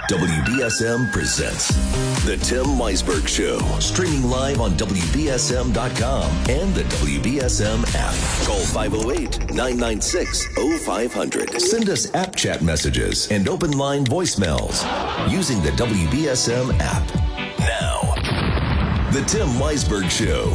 WBSM presents The Tim Weisberg Show, streaming live on WBSM.com and the WBSM app. Call 508-996-0500. Send us app chat messages and open line voicemails using the WBSM app. Now, The Tim Weisberg Show.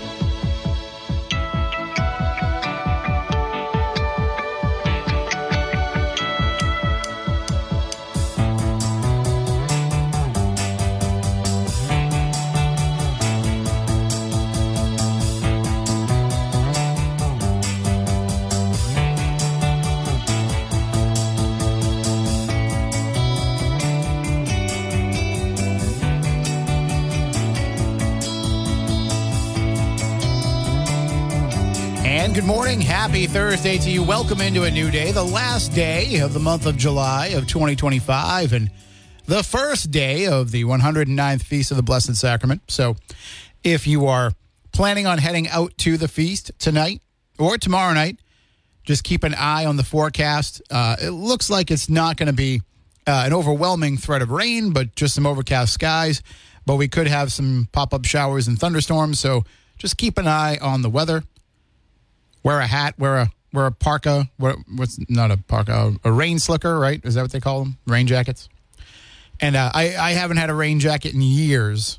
Good morning. Happy Thursday to you. Welcome into a new day, the last day of the month of July of 2025 and the first day of the 109th Feast of the Blessed Sacrament. So if you are planning on heading out to the feast tonight or tomorrow night, just keep an eye on the forecast. It looks like it's not going to be an overwhelming threat of rain, but just some overcast skies. But we could have some pop-up showers and thunderstorms, so just keep an eye on the weather. Wear a hat, wear a parka, what's not a parka, a rain slicker, right? Is that what they call them? Rain jackets. And I haven't had a rain jacket in years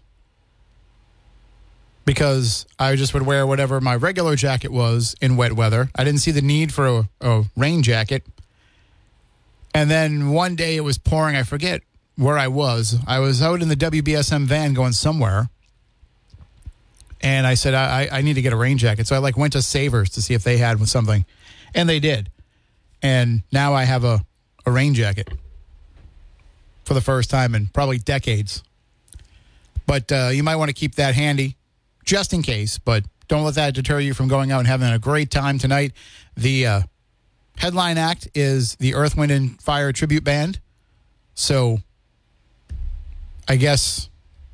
because I just would wear whatever my regular jacket was in wet weather. I didn't see the need for a rain jacket. And then one day it was pouring. I forget where I was. I was out in the WBSM van going somewhere. And I said, I need to get a rain jacket. So I went to Savers to see if they had something. And they did. And now I have a rain jacket for the first time in probably decades. But you might want to keep that handy just in case. But don't let that deter you from going out and having a great time tonight. The headline act is the Earth, Wind, and Fire Tribute Band. So I guess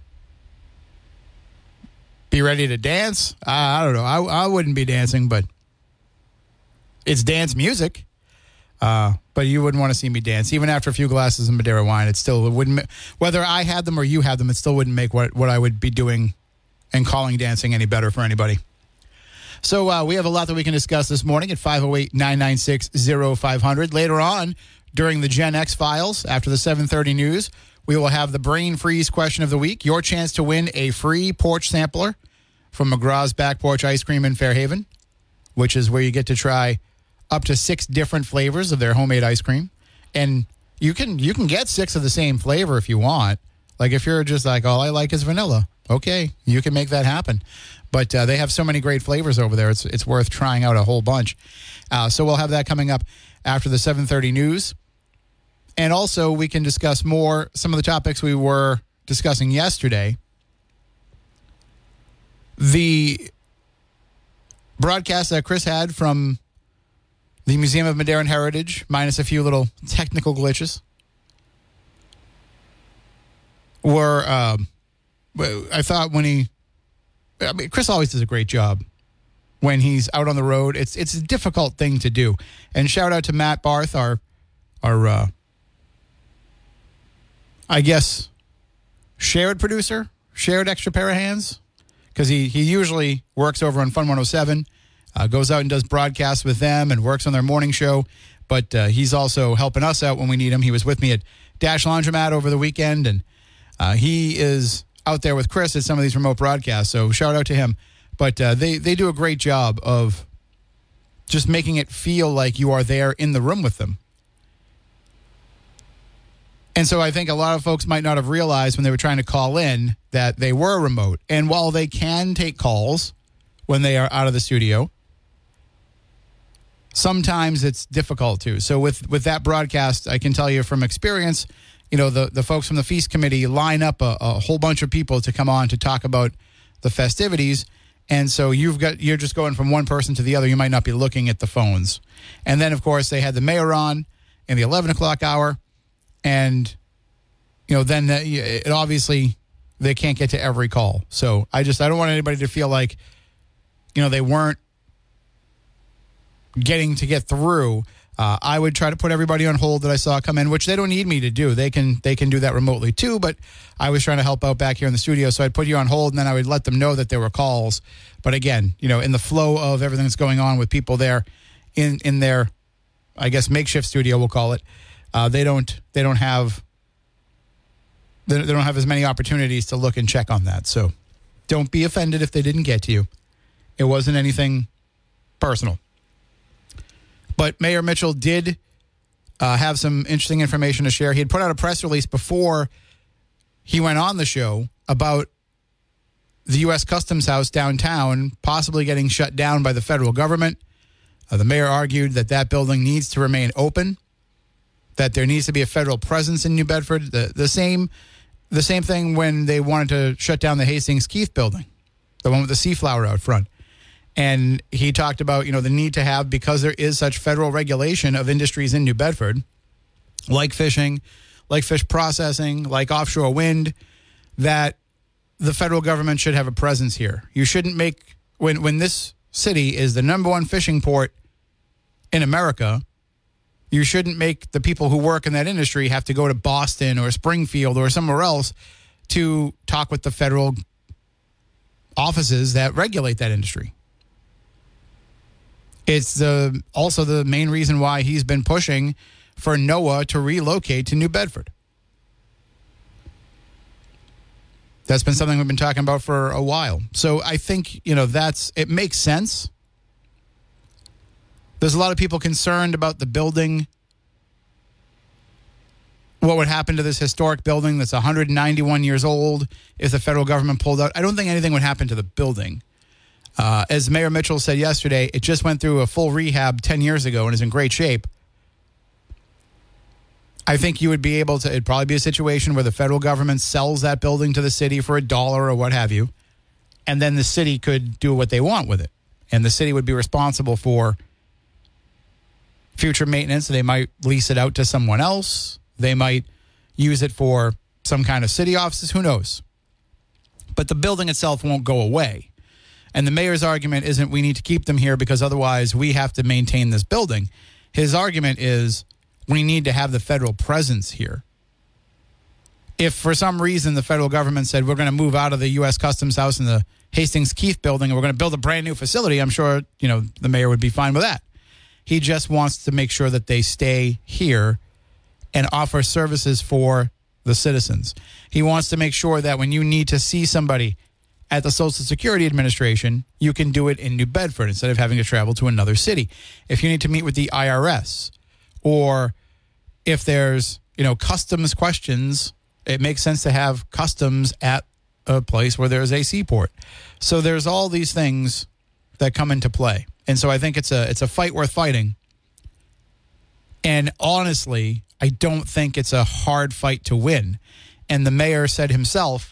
be ready to dance. I don't know. I wouldn't be dancing, but it's dance music. But you wouldn't want to see me dance. Even after a few glasses of Madeira wine, it wouldn't, whether I had them or you had them, it still wouldn't make what I would be doing and calling dancing any better for anybody. So we have a lot that we can discuss this morning at 508-996-0500. Later on, during the Gen X Files, after the 7:30 news, we will have the Brain Freeze question of the week, your chance to win a free porch sampler from McGraw's Back Porch Ice Cream in Fairhaven, which is where you get to try up to 6 different flavors of their homemade ice cream. And you can get 6 of the same flavor if you want. Like if you're just like, all I like is vanilla, okay, you can make that happen. But they have so many great flavors over there, it's worth trying out a whole bunch. So we'll have that coming up after the 7:30 news. And also, we can discuss some of the topics we were discussing yesterday. The broadcast that Chris had from the Museum of Madeiran Heritage, minus a few little technical glitches, were, I thought Chris always does a great job when he's out on the road. It's a difficult thing to do. And shout out to Matt Barth, our I guess, shared producer, shared extra pair of hands, because he usually works over on Fun 107, goes out and does broadcasts with them and works on their morning show, but he's also helping us out when we need him. He was with me at Dash Laundromat over the weekend, and he is out there with Chris at some of these remote broadcasts, so shout out to him. But they do a great job of just making it feel like you are there in the room with them. And so I think a lot of folks might not have realized when they were trying to call in that they were remote. And while they can take calls when they are out of the studio, sometimes it's difficult to. So with that broadcast, I can tell you from experience, the folks from the Feast Committee line up a whole bunch of people to come on to talk about the festivities. And so you're just going from one person to the other. You might not be looking at the phones. And then, of course, they had the mayor on in the 11 o'clock hour. And, then it obviously they can't get to every call. So I don't want anybody to feel like, they weren't get through. I would try to put everybody on hold that I saw come in, which they don't need me to do. They can do that remotely too, but I was trying to help out back here in the studio, so I'd put you on hold, and then I would let them know that there were calls. But again, in the flow of everything that's going on with people there in their, I guess, makeshift studio, we'll call it, they don't have as many opportunities to look and check on that. So don't be offended if they didn't get to you. It wasn't anything personal. But Mayor Mitchell did have some interesting information to share. He had put out a press release before he went on the show about the U.S. Customs House downtown possibly getting shut down by the federal government. The mayor argued that building needs to remain open, that there needs to be a federal presence in New Bedford. The same thing when they wanted to shut down the Hastings Keith building, the one with the Seaflower out front. And he talked about, the need to have, because there is such federal regulation of industries in New Bedford, like fishing, like fish processing, like offshore wind, that the federal government should have a presence here. You shouldn't make, when this city is the number one fishing port in America, you shouldn't make the people who work in that industry have to go to Boston or Springfield or somewhere else to talk with the federal offices that regulate that industry. It's also the main reason why he's been pushing for NOAA to relocate to New Bedford. That's been something we've been talking about for a while. So I think, it makes sense. There's a lot of people concerned about the building. What would happen to this historic building that's 191 years old if the federal government pulled out? I don't think anything would happen to the building. As Mayor Mitchell said yesterday, it just went through a full rehab 10 years ago and is in great shape. I think you would be able to, it'd probably be a situation where the federal government sells that building to the city for $1 or what have you, and then the city could do what they want with it. And the city would be responsible for future maintenance. They might lease it out to someone else. They might use it for some kind of city offices. Who knows? But the building itself won't go away. And the mayor's argument isn't we need to keep them here because otherwise we have to maintain this building. His argument is we need to have the federal presence here. If for some reason the federal government said we're going to move out of the U.S. Customs House and the Hastings Keith building and we're going to build a brand new facility, I'm sure, the mayor would be fine with that. He just wants to make sure that they stay here and offer services for the citizens. He wants to make sure that when you need to see somebody at the Social Security Administration, you can do it in New Bedford instead of having to travel to another city. If you need to meet with the IRS, or if there's, customs questions, it makes sense to have customs at a place where there's a seaport. So there's all these things that come into play. And so I think it's a fight worth fighting. And honestly, I don't think it's a hard fight to win. And the mayor said himself,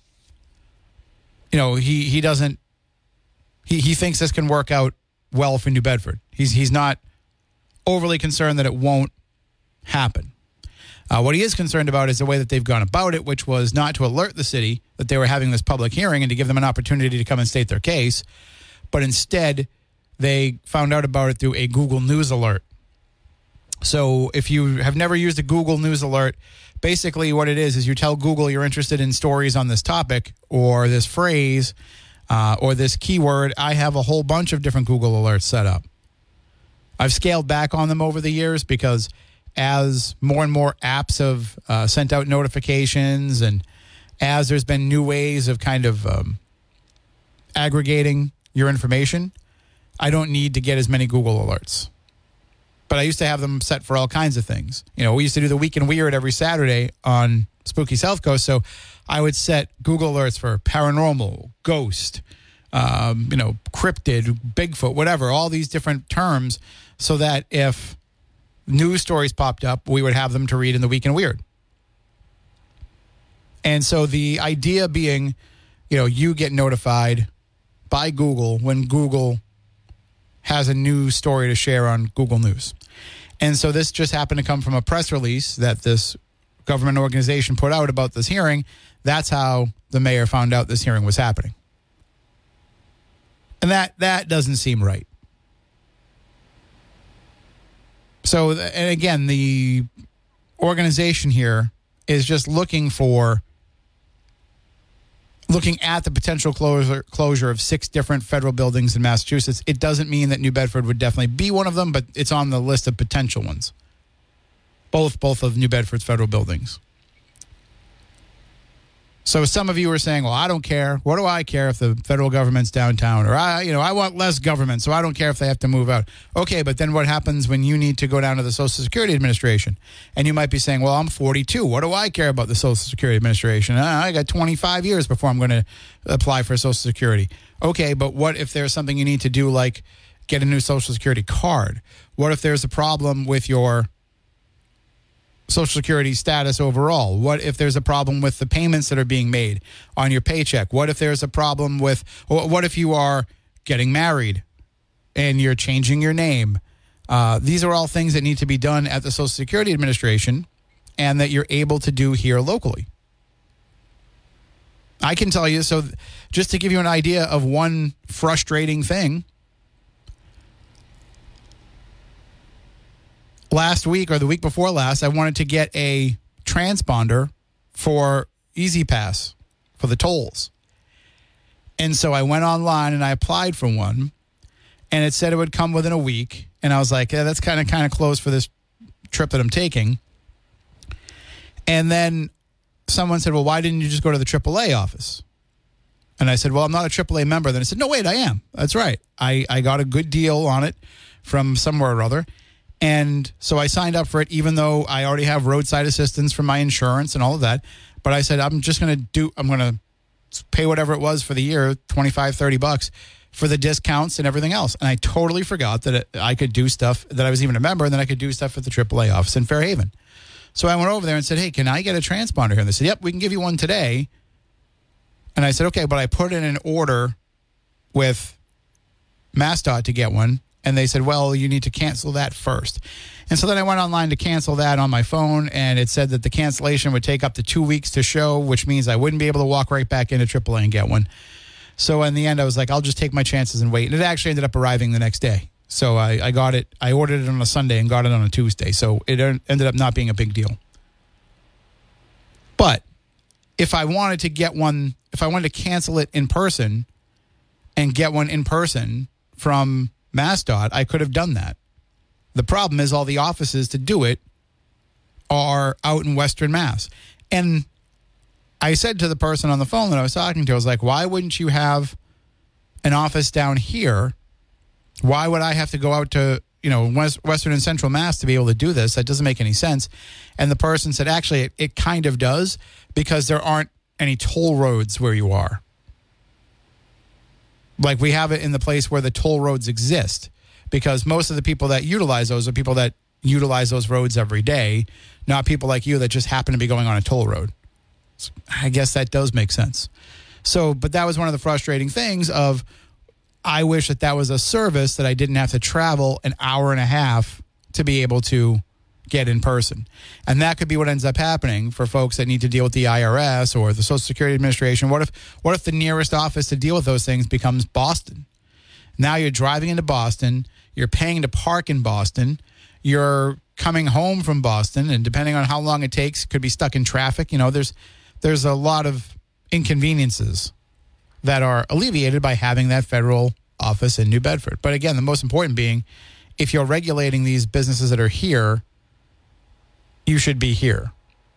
he doesn't. He thinks this can work out well for New Bedford. He's not overly concerned that it won't happen. What he is concerned about is the way that they've gone about it, which was not to alert the city that they were having this public hearing and to give them an opportunity to come and state their case, but instead they found out about it through a Google News alert. So if you have never used a Google News alert, basically what it is you tell Google you're interested in stories on this topic or this phrase or this keyword. I have a whole bunch of different Google alerts set up. I've scaled back on them over the years because as more and more apps have sent out notifications and as there's been new ways of kind of aggregating your information, I don't need to get as many Google alerts. But I used to have them set for all kinds of things. We used to do the Week in Weird every Saturday on Spooky South Coast. So I would set Google alerts for paranormal, ghost, cryptid, Bigfoot, whatever, all these different terms so that if news stories popped up, we would have them to read in the Week in Weird. And so the idea being, you get notified by Google when Google has a new story to share on Google News. And so this just happened to come from a press release that this government organization put out about this hearing. That's how the mayor found out this hearing was happening. And that doesn't seem right. So, and again, the organization here is just looking at the potential closure of 6 different federal buildings in Massachusetts. It doesn't mean that New Bedford would definitely be one of them, but it's on the list of potential ones. Both of New Bedford's federal buildings. So some of you are saying, well, I don't care. What do I care if the federal government's downtown? Or, I want less government, so I don't care if they have to move out. Okay, but then what happens when you need to go down to the Social Security Administration? And you might be saying, well, I'm 42. What do I care about the Social Security Administration? I got 25 years before I'm going to apply for Social Security. Okay, but what if there's something you need to do, like get a new Social Security card? What if there's a problem with your Social Security status overall? What if there's a problem with the payments that are being made on your paycheck? What if there's a problem with, what if you are getting married and you're changing your name? These are all things that need to be done at the Social Security Administration and that you're able to do here locally. I can tell you, so just to give you an idea of one frustrating thing, last week or the week before last, I wanted to get a transponder for Easy Pass for the tolls. And so I went online and I applied for one, and it said it would come within a week. And I was like, yeah, that's kind of close for this trip that I'm taking. And then someone said, well, why didn't you just go to the AAA office? And I said, well, I'm not a AAA member. Then I said, no, wait, I am. That's right. I got a good deal on it from somewhere or other. And so I signed up for it, even though I already have roadside assistance from my insurance and all of that. But I said, I'm going to pay whatever it was for the year, $25, $30 for the discounts and everything else. And I totally forgot that I could do stuff, that I was even a member, and then I could do stuff at the AAA office in Fairhaven. So I went over there and said, hey, can I get a transponder here? And they said, yep, we can give you one today. And I said, okay, but I put in an order with MassDOT to get one. And they said, well, you need to cancel that first. And so then I went online to cancel that on my phone, and it said that the cancellation would take up to 2 weeks to show, which means I wouldn't be able to walk right back into AAA and get one. So in the end, I was like, I'll just take my chances and wait. And it actually ended up arriving the next day. So I got it. I ordered it on a Sunday and got it on a Tuesday. So it ended up not being a big deal. But if I wanted to get one, if I wanted to cancel it in person and get one in person from MassDOT, I could have done that. The problem is all the offices to do it are out in Western Mass. And I said to the person on the phone that I was talking to, I was like, why wouldn't you have an office down here? Why would I have to go out to, Western and Central Mass to be able to do this? That doesn't make any sense. And the person said, actually, it kind of does, because there aren't any toll roads where you are. Like, we have it in the place where the toll roads exist, because most of the people that utilize those are people that utilize those roads every day, not people like you that just happen to be going on a toll road. So I guess that does make sense. So, but that was one of the frustrating things of, I wish that was a service that I didn't have to travel an hour and a half to be able to get in person. And that could be what ends up happening for folks that need to deal with the IRS or the Social Security Administration. What if the nearest office to deal with those things becomes Boston? Now you're driving into Boston, you're paying to park in Boston, you're coming home from Boston, and depending on how long it takes, could be stuck in traffic. There's a lot of inconveniences that are alleviated by having that federal office in New Bedford. But again, the most important being, if you're regulating these businesses that are here, you should be here.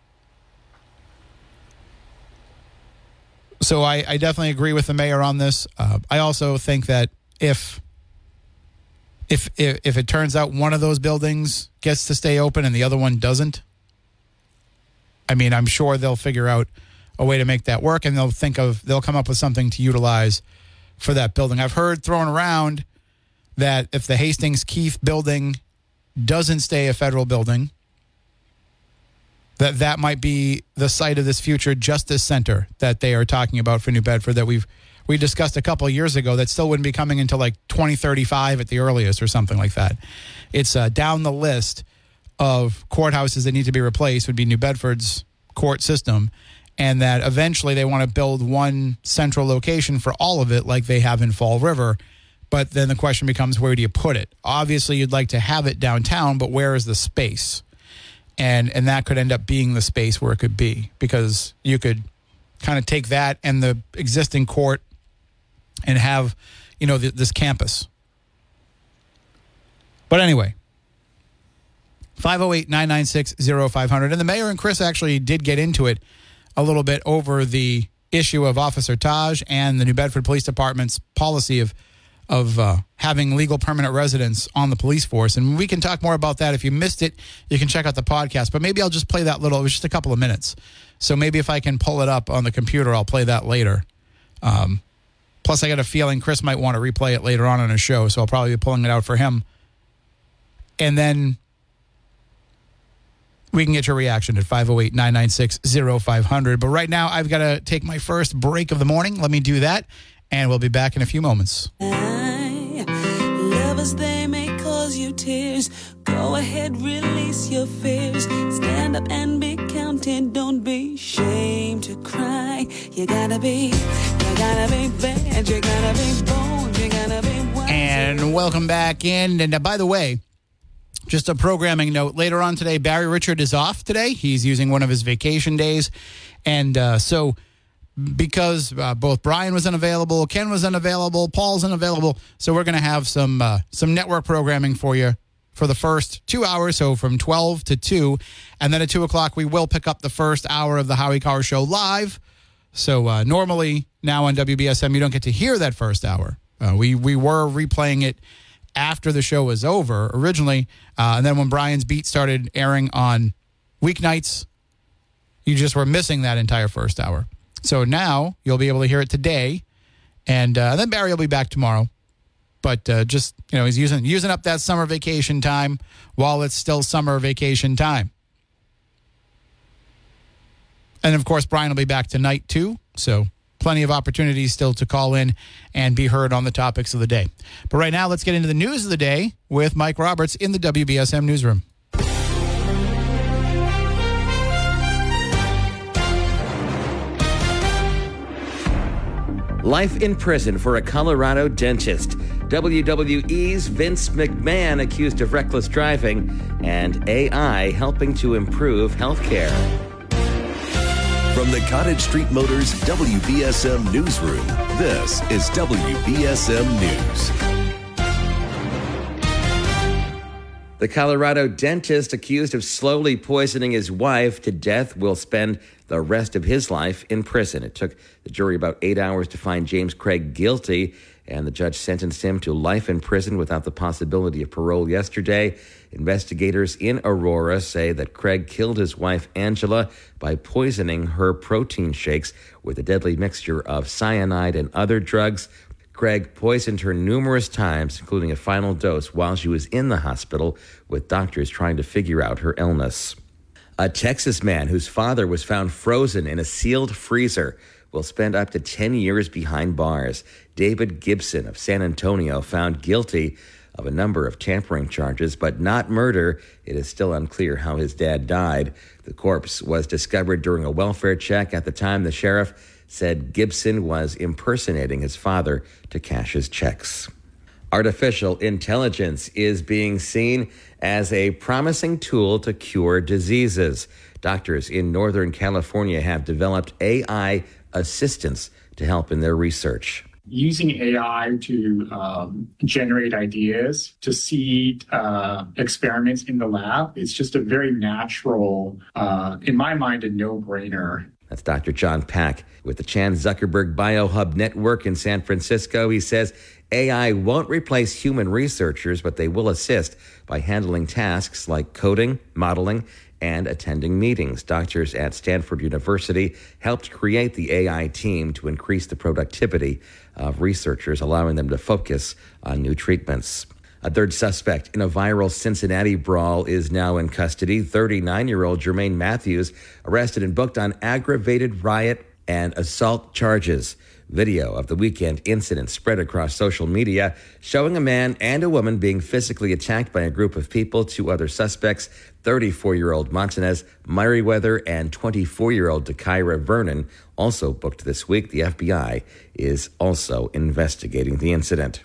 So I definitely agree with the mayor on this. I also think that if it turns out one of those buildings gets to stay open and the other one doesn't, I'm sure they'll figure out a way to make that work, and they'll come up with something to utilize for that building. I've heard thrown around that if the Hastings Keith building doesn't stay a federal building, that might be the site of this future Justice Center that they are talking about for New Bedford that we discussed a couple of years ago, that still wouldn't be coming until like 2035 at the earliest or something like that. It's down the list of courthouses that need to be replaced would be New Bedford's court system, and that eventually they want to build one central location for all of it like they have in Fall River. But then the question becomes, where do you put it? Obviously, you'd like to have it downtown, but where is the space? And that could end up being the space where it could be, because you could kind of take that and the existing court and have, this campus. But anyway, 508-996-0500. And the mayor and Chris actually did get into it a little bit over the issue of Officer Taj and the New Bedford Police Department's policy of having legal permanent residents on the police force. And we can talk more about that. If you missed it, you can check out the podcast. But maybe I'll just play that little, it was just a couple of minutes. So maybe if I can pull it up on the computer, I'll play that later. Plus, I got a feeling Chris might want to replay it later on in a show, so I'll probably be pulling it out for him. And then we can get your reaction at 508-996-0500. But right now, I've got to take my first break of the morning. Let me do that, and we'll be back in a few moments. Lovers, they may cause you tears. Go ahead, release your fears. Stand up and be counted. Don't be ashamed to cry. You gotta be bad. You gotta be bold. You gotta be wise. And welcome back in. And by the way, just a programming note. Later on today, Barry Richard is off today. He's using one of his vacation days. And so because both Brian was unavailable, Ken was unavailable, Paul's unavailable, so we're going to have some network programming for you for the first 2 hours, so from 12 to 2. And then at 2 o'clock, we will pick up the first hour of the Howie Carr Show live. So normally now on WBSM, you don't get to hear that first hour. We were replaying it after the show was over originally. And then when Brian's Beat started airing on weeknights, you just were missing that entire first hour. So now you'll be able to hear it today. And then Barry will be back tomorrow. But just, he's using up that summer vacation time while it's still summer vacation time. And, of course, Brian will be back tonight, too. So plenty of opportunities still to call in and be heard on the topics of the day. But right now, let's get into the news of the day with Mike Roberts in the WBSM newsroom. Life in prison for a Colorado dentist. WWE's Vince McMahon accused of reckless driving, and AI helping to improve healthcare. From the Cottage Street Motors WBSM Newsroom, this is WBSM News. The Colorado dentist accused of slowly poisoning his wife to death will spend the rest of his life in prison. It took the jury about 8 hours to find James Craig guilty, and the judge sentenced him to life in prison without the possibility of parole yesterday. Investigators in Aurora say that Craig killed his wife, Angela, by poisoning her protein shakes with a deadly mixture of cyanide and other drugs. Craig poisoned her numerous times, including a final dose while she was in the hospital, with doctors trying to figure out her illness. A Texas man whose father was found frozen in a sealed freezer will spend up to 10 years behind bars. David Gibson of San Antonio found guilty of a number of tampering charges, but not murder. It is still unclear how his dad died. The corpse was discovered during a welfare check. At the time, the sheriff said Gibson was impersonating his father to cash his checks. Artificial intelligence is being seen as a promising tool to cure diseases. Doctors in Northern California have developed AI assistants to help in their research. Using AI to generate ideas, to seed experiments in the lab, it's just a very natural, in my mind, a no-brainer. That's Dr. John Pack with the Chan Zuckerberg BioHub Network in San Francisco. He says AI won't replace human researchers, but they will assist by handling tasks like coding, modeling, and attending meetings. Doctors at Stanford University helped create the AI team to increase the productivity of researchers, allowing them to focus on new treatments. A third suspect in a viral Cincinnati brawl is now in custody. 39-year-old Jermaine Matthews arrested and booked on aggravated riot and assault charges. Video of the weekend incident spread across social media, showing a man and a woman being physically attacked by a group of people. Two other suspects, 34-year-old Montanez Merriweather and 24-year-old Dakira Vernon, also booked this week. The FBI is also investigating the incident.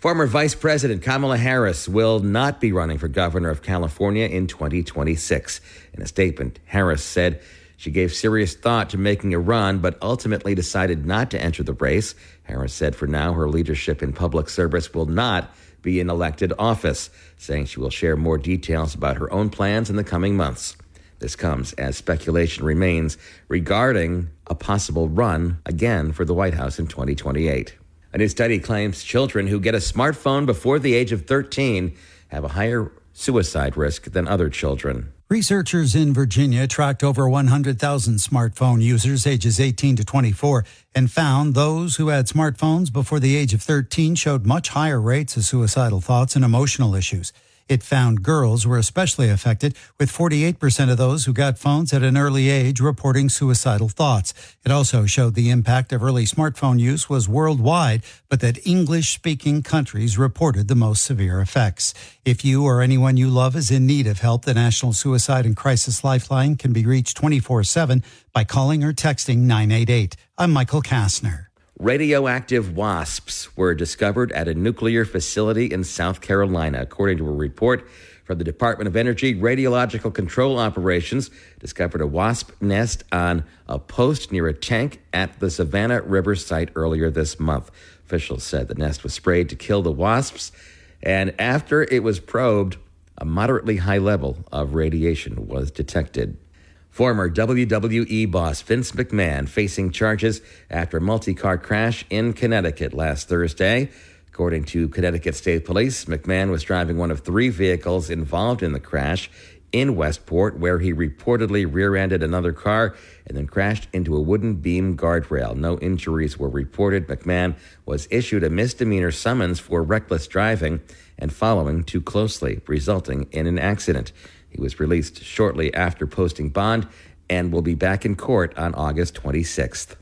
Former Vice President Kamala Harris will not be running for governor of California in 2026. In a statement, Harris said she gave serious thought to making a run, but ultimately decided not to enter the race. Harris said for now her leadership in public service will not be in elected office, saying she will share more details about her own plans in the coming months. This comes as speculation remains regarding a possible run again for the White House in 2028. A new study claims children who get a smartphone before the age of 13 have a higher suicide risk than other children. Researchers in Virginia tracked over 100,000 smartphone users ages 18 to 24 and found those who had smartphones before the age of 13 showed much higher rates of suicidal thoughts and emotional issues. It found girls were especially affected, with 48% of those who got phones at an early age reporting suicidal thoughts. It also showed the impact of early smartphone use was worldwide, but that English-speaking countries reported the most severe effects. If you or anyone you love is in need of help, the National Suicide and Crisis Lifeline can be reached 24/7 by calling or texting 988. I'm Michael Kastner. Radioactive wasps were discovered at a nuclear facility in South Carolina. According to a report from the Department of Energy, Radiological Control Operations discovered a wasp nest on a post near a tank at the Savannah River site earlier this month. Officials said the nest was sprayed to kill the wasps, and after it was probed, a moderately high level of radiation was detected. Former WWE boss Vince McMahon facing charges after a multi-car crash in Connecticut last Thursday. According to Connecticut State Police, McMahon was driving one of 3 vehicles involved in the crash in Westport, where he reportedly rear-ended another car and then crashed into a wooden beam guardrail. No injuries were reported. McMahon was issued a misdemeanor summons for reckless driving and following too closely, resulting in an accident. He was released shortly after posting bond and will be back in court on August 26th.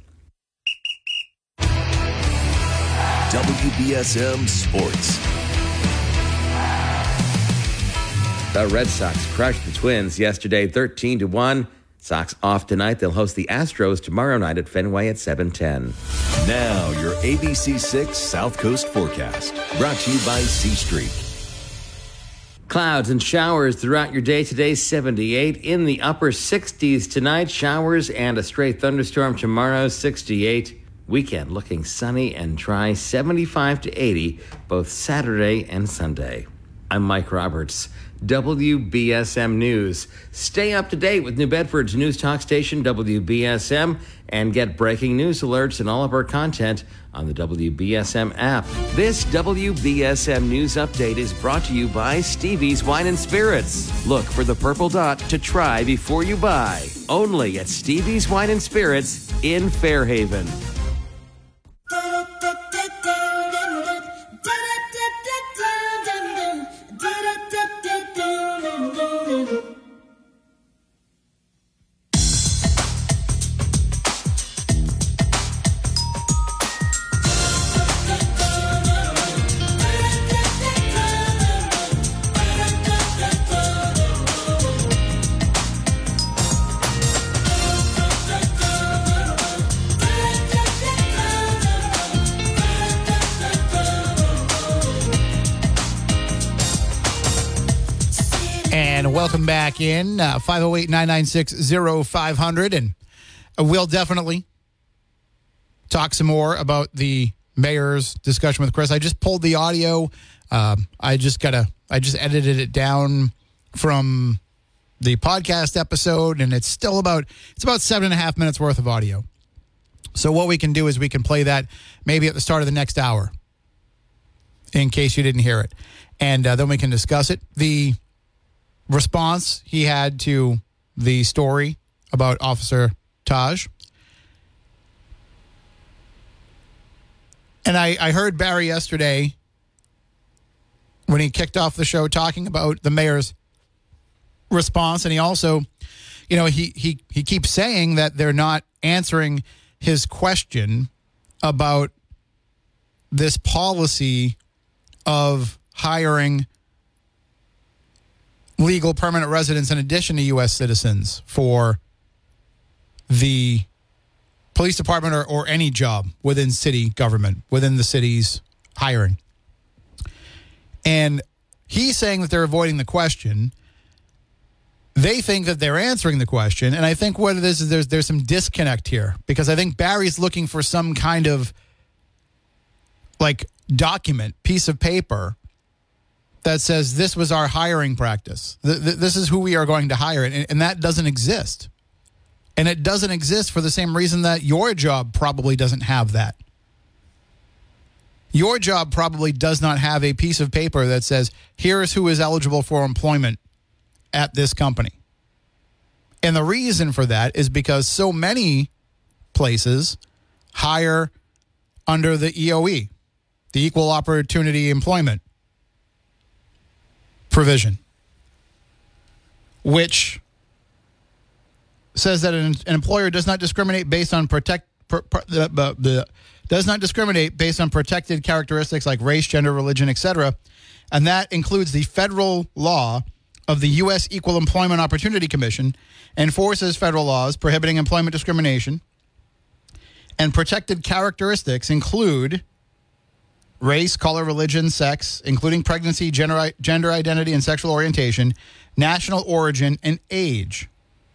WBSM Sports. The Red Sox crushed the Twins yesterday 13-1. Sox off tonight. They'll host the Astros tomorrow night at Fenway at 7:10. Now your ABC6 South Coast forecast. Brought to you by C Street. Clouds and showers throughout your day today, 78. In the upper 60s tonight, showers and a stray thunderstorm tomorrow, 68. Weekend looking sunny and dry, 75 to 80, both Saturday and Sunday. I'm Mike Roberts, WBSM News. Stay up to date with New Bedford's news talk station, WBSM, and get breaking news alerts and all of our content on the WBSM app. This WBSM News Update is brought to you by Stevie's Wine and Spirits. Look for the purple dot to try before you buy. Only at Stevie's Wine and Spirits in Fairhaven. Welcome back in, 508-996-0500, and we'll definitely talk some more about the mayor's discussion with Chris. I just pulled the audio. I just edited it down from the podcast episode, and it's about 7.5 minutes worth of audio. So what we can do is we can play that maybe at the start of the next hour, in case you didn't hear it, and then we can discuss it. The response he had to the story about Officer Taj. And I heard Barry yesterday when he kicked off the show talking about the mayor's response, and he also, he keeps saying that they're not answering his question about this policy of hiring legal permanent residents in addition to U.S. citizens for the police department or any job within city government, within the city's hiring. And he's saying that they're avoiding the question. They think that they're answering the question. And I think what it is there's some disconnect here, because I think Barry's looking for some kind of like document, piece of paper that says this was our hiring practice. This is who we are going to hire. And that doesn't exist. And it doesn't exist for the same reason that your job probably doesn't have that. Your job probably does not have a piece of paper that says, here is who is eligible for employment at this company. And the reason for that is because so many places hire under the EOE, the Equal Opportunity Employment provision, which says that an employer does not discriminate based on protected characteristics like race, gender, religion, etc. And that includes the federal law of the U.S. Equal Employment Opportunity Commission, enforces federal laws prohibiting employment discrimination. And protected characteristics include race, color, religion, sex, including pregnancy, gender identity, and sexual orientation, national origin, and age.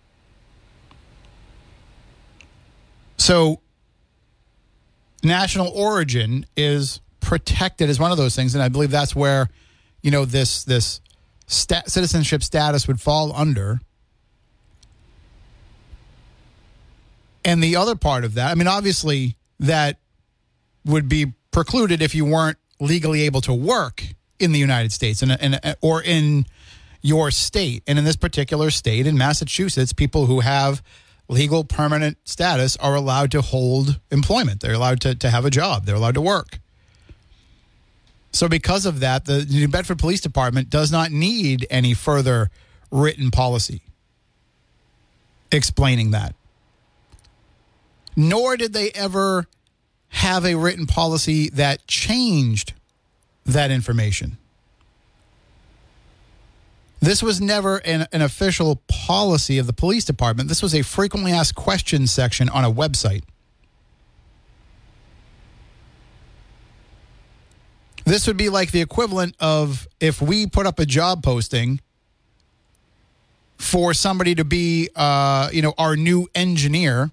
So national origin is protected as one of those things, and I believe that's where, this citizenship status would fall under. And the other part of that, I mean, obviously that would be precluded if you weren't legally able to work in the United States or in your state. And in this particular state, in Massachusetts, people who have legal permanent status are allowed to hold employment. They're allowed to have a job. They're allowed to work. So because of that, the New Bedford Police Department does not need any further written policy explaining that. Nor did they ever have a written policy that changed that information. This was never an official policy of the police department. This was a frequently asked questions section on a website. This would be like the equivalent of if we put up a job posting for somebody to be, our new engineer,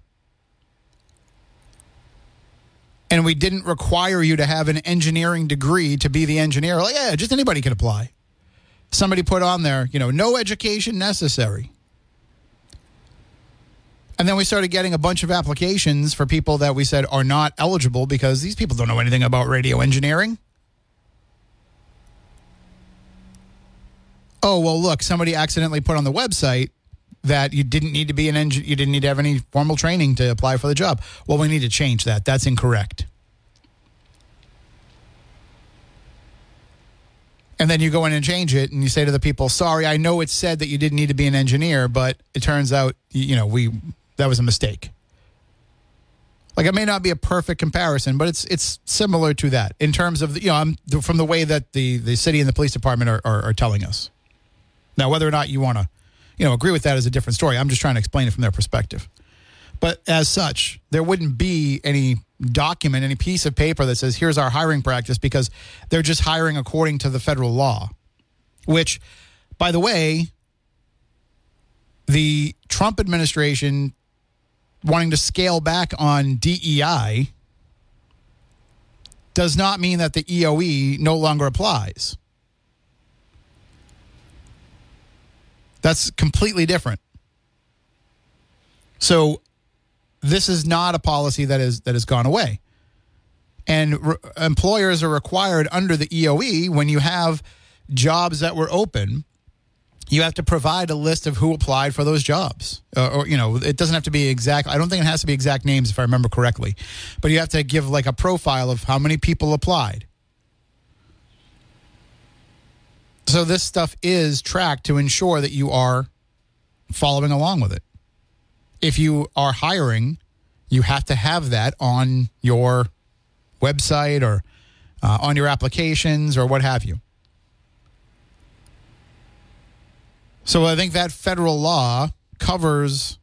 and we didn't require you to have an engineering degree to be the engineer. Like, yeah, just anybody can apply. Somebody put on there, no education necessary. And then we started getting a bunch of applications for people that we said are not eligible because these people don't know anything about radio engineering. Oh, well, look, somebody accidentally put on the website that you didn't need to be an engineer, you didn't need to have any formal training to apply for the job. Well, we need to change that. That's incorrect. And then you go in and change it, and you say to the people, sorry, I know it said that you didn't need to be an engineer, but it turns out, that was a mistake. Like, it may not be a perfect comparison, but it's similar to that in terms of, from the way that the city and the police department are telling us. Now, whether or not you want to, agree with that is a different story. I'm just trying to explain it from their perspective. But as such, there wouldn't be any document, any piece of paper that says, here's our hiring practice, because they're just hiring according to the federal law, which, by the way, the Trump administration wanting to scale back on DEI does not mean that the EOE no longer applies. That's completely different. So this is not a policy that has gone away. And employers are required under the EOE, when you have jobs that were open, you have to provide a list of who applied for those jobs. It doesn't have to be exact. I don't think it has to be exact names if I remember correctly. But you have to give like a profile of how many people applied. So this stuff is tracked to ensure that you are following along with it. If you are hiring, you have to have that on your website or on your applications or what have you. So I think that federal law covers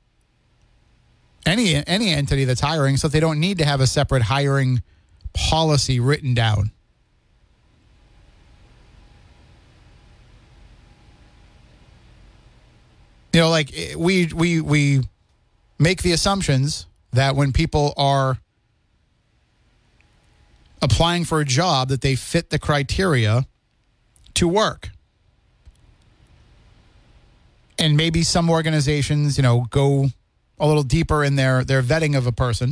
any entity that's hiring, so they don't need to have a separate hiring policy written down. You know, like we make the assumptions that when people are applying for a job that they fit the criteria to work. And maybe some organizations, go a little deeper in their vetting of a person.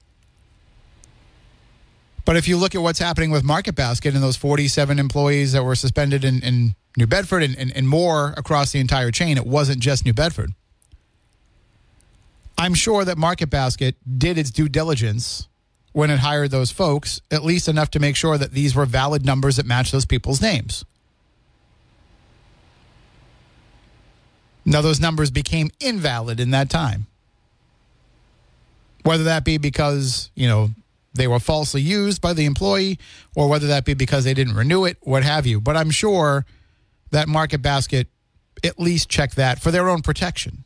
But if you look at what's happening with Market Basket and those 47 employees that were suspended in New Bedford and more across the entire chain, it wasn't just New Bedford. I'm sure that Market Basket did its due diligence when it hired those folks, at least enough to make sure that these were valid numbers that match those people's names. Now, those numbers became invalid in that time. Whether that be because, they were falsely used by the employee, or whether that be because they didn't renew it, what have you. But I'm sure that Market Basket at least checked that for their own protection.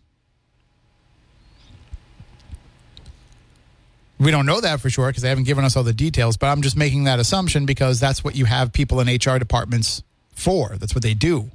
We don't know that for sure because they haven't given us all the details, but I'm just making that assumption because that's what you have people in HR departments for. That's what they do.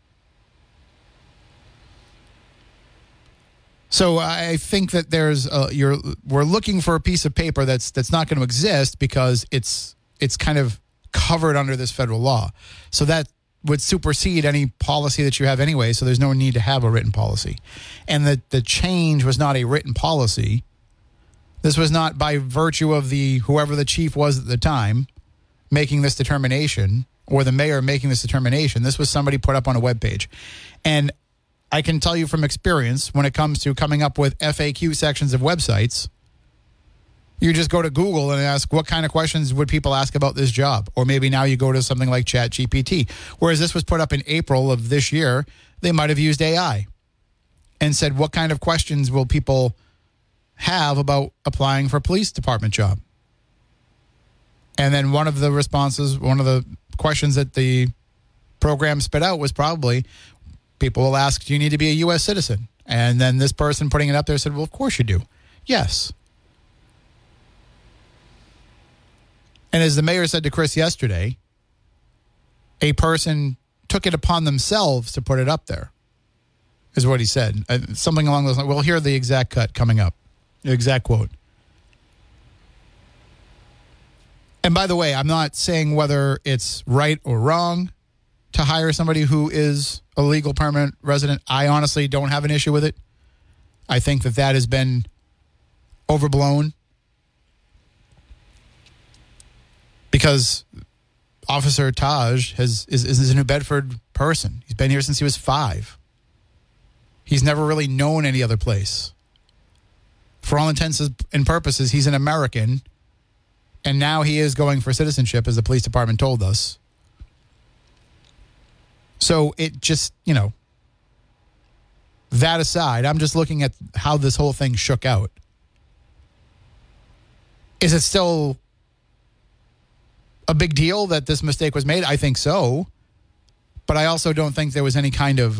So I think that we're looking for a piece of paper that's not going to exist because it's kind of covered under this federal law. So that would supersede any policy that you have anyway, so there's no need to have a written policy. And the change was not a written policy. This was not by virtue of whoever the chief was at the time making this determination or the mayor making this determination. This was somebody put up on a webpage. And I can tell you from experience, when it comes to coming up with FAQ sections of websites, you just go to Google and ask what kind of questions would people ask about this job? Or maybe now you go to something like ChatGPT. Whereas this was put up in April of this year, they might have used AI and said, what kind of questions will people have about applying for a police department job? And then one of the questions that the program spit out was probably, people will ask, do you need to be a U.S. citizen? And then this person putting it up there said, well, of course you do. Yes. And as the mayor said to Chris yesterday, a person took it upon themselves to put it up there, is what he said. Something along those lines. We'll hear the exact cut coming up. The exact quote. And by the way, I'm not saying whether it's right or wrong to hire somebody who is a legal permanent resident. I honestly don't have an issue with it. I think that has been overblown because Officer Taj is a New Bedford person. He's been here since he was 5. He's never really known any other place. For all intents and purposes, he's an American, and now he is going for citizenship, as the police department told us. So it just, that aside, I'm just looking at how this whole thing shook out. Is it still a big deal that this mistake was made? I think so. But I also don't think there was any kind of,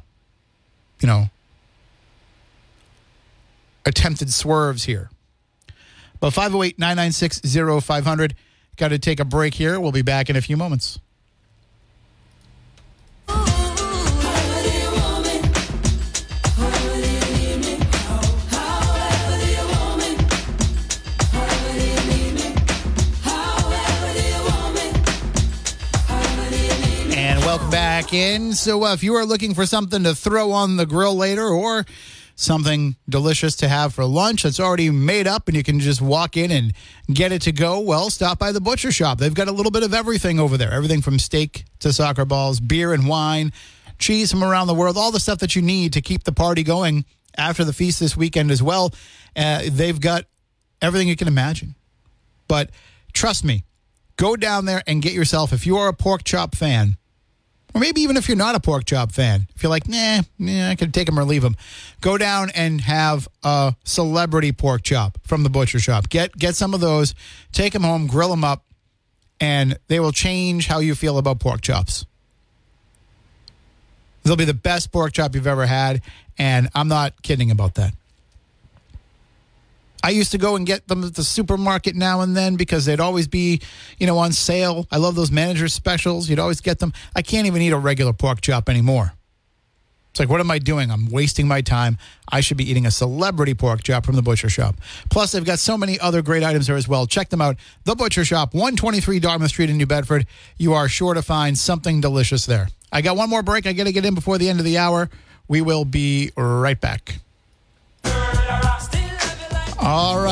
attempted swerves here. But 508-996-0500. Got to take a break here. We'll be back in a few moments. Welcome back in. So if you are looking for something to throw on the grill later or something delicious to have for lunch that's already made up and you can just walk in and get it to go, well, stop by the Butcher Shop. They've got a little bit of everything over there. Everything from steak to soccer balls, beer and wine, cheese from around the world, all the stuff that you need to keep the party going after the feast this weekend as well. They've got everything you can imagine. But trust me, go down there and get yourself, if you are a pork chop fan, or maybe even if you're not a pork chop fan, if you're like, I could take them or leave them, go down and have a celebrity pork chop from the Butcher Shop. Get some of those, take them home, grill them up, and they will change how you feel about pork chops. They'll be the best pork chop you've ever had, and I'm not kidding about that. I used to go and get them at the supermarket now and then because they'd always be, on sale. I love those manager specials. You'd always get them. I can't even eat a regular pork chop anymore. It's like, what am I doing? I'm wasting my time. I should be eating a celebrity pork chop from The Butcher Shop. Plus, they've got so many other great items there as well. Check them out. The Butcher Shop, 123 Dartmouth Street in New Bedford. You are sure to find something delicious there. I got one more break I got to get in before the end of the hour. We will be right back. All right.